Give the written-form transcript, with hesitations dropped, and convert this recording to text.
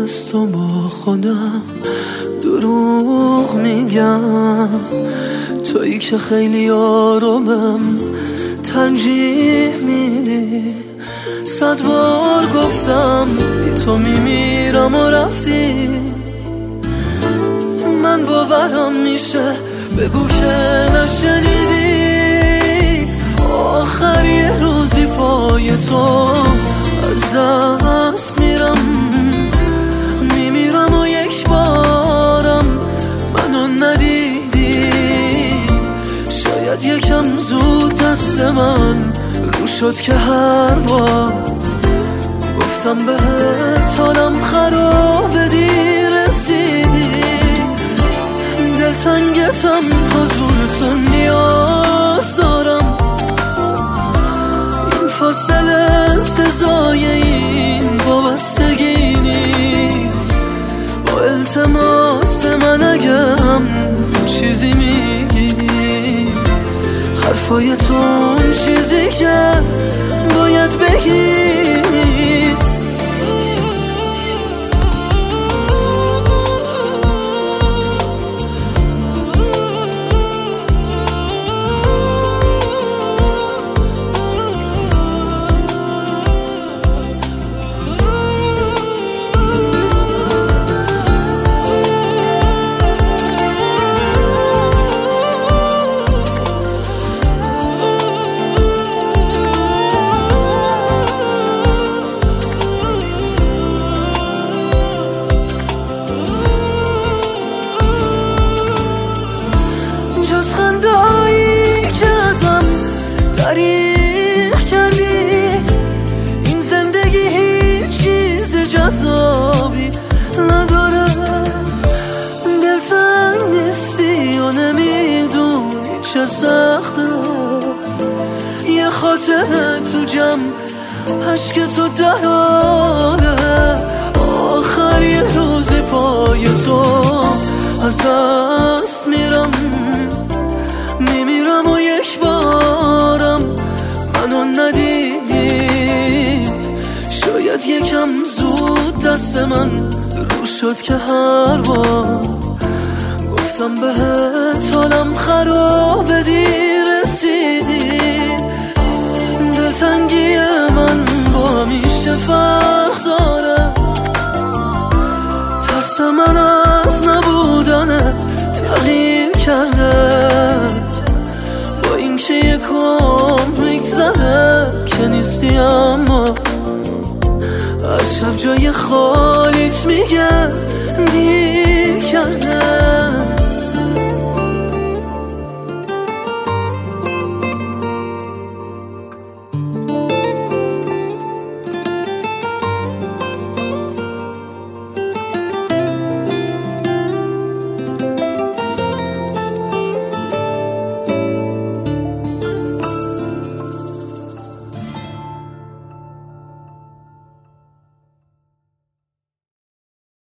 از تو با خودم دروغ میگم، تویی که خیلی آرومم ترجیح میدی. 100 بار گفتم بی تو میمیرم و رفتی، من باورم میشه بگو که نشنیدی. آخر یه روزی پای تو از دست میمیرم و یک بارم منو ندیدی. شاید یکم زود دست من رو شد که هر بار گفتم بهت حالم خرابه دیر رسیدی. دلتنگتم حضورتو نیاز دارم، این فاصله سزای این وابستگی نیست. با التماس من اگم چیزی میگی، حرفای تو اون چیزی که باید بگی نیست. جز خندهایی که ازم دریغ کردی، این زندگی هیچ چیز جذابی نداره. دلتنگ نیستی و نمیدونی چه سخته، یه خاطره تو جمع عشق تو دراره. آخر یه روزی پای تو از دست میمیرم و یک بارم منو ندیدی. شاید یکم زود دست من رو شد که هر بار گفتم بهت حالم خرابه دیر رسیدی. دلتنگی من با همیشه فرق داره، ترس من از نبودنت تغییر کرده. با اینکه یک عمر میگذره که نیستی، اما هر شب جای خالیت میگه دیر کرده.